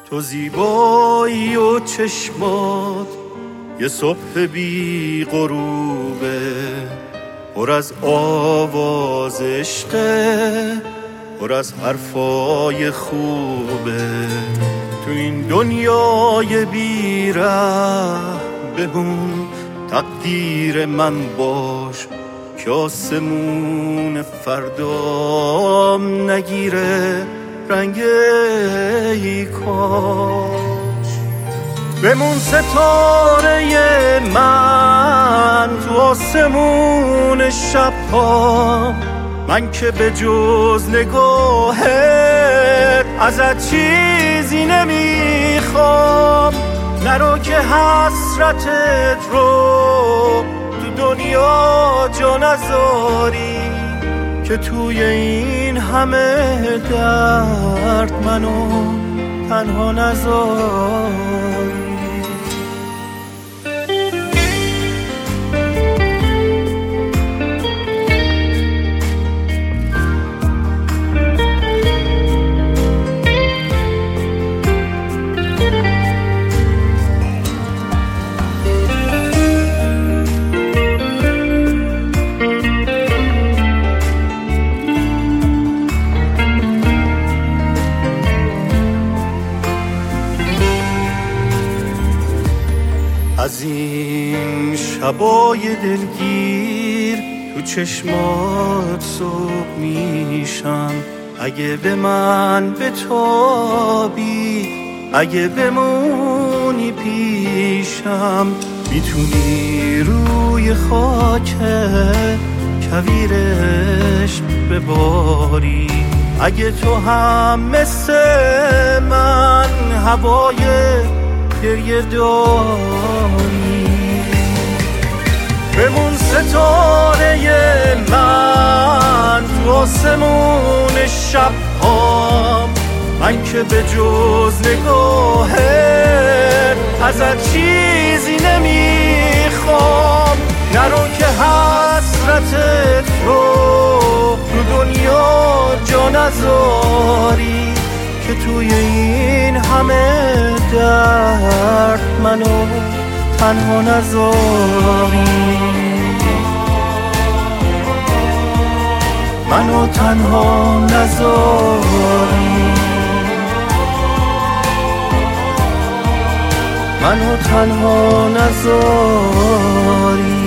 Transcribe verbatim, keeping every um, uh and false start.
تو زیبایی و چشمات یه صبح بی غروبه، پر از آواز عشقه، پر از حرفای خوبه. تو این دنیای بی ره بمون، تقدیر من باش که آسمون فردام نگیره رنگ ای کاش. بمون ستاره من تو آسمون شب‌ها، من که به جز نگاهت ازت چیزی نمیخوام. نرو که حسرتت رو تو دنیا جا نذاری، که توی این همه درد منو تنها نذاری. از این شبای دلگیر تو چشمات صبح میشم. اگه به من بتابی، اگه بمونی پیشم، میتونی روی خاک کویرش بباری. اگه تو هم مثل من هوای گریه داری، بمون ستاره من تو آسمون شب‌ها، من که به جز نگاهت ازت چیزی نمیخوام. نرو که حسرتت رو تو دنیا جا نذاری، که توی این همه درد منو تنها نذاری. منو تنها نذاری، منو تنها نذاری.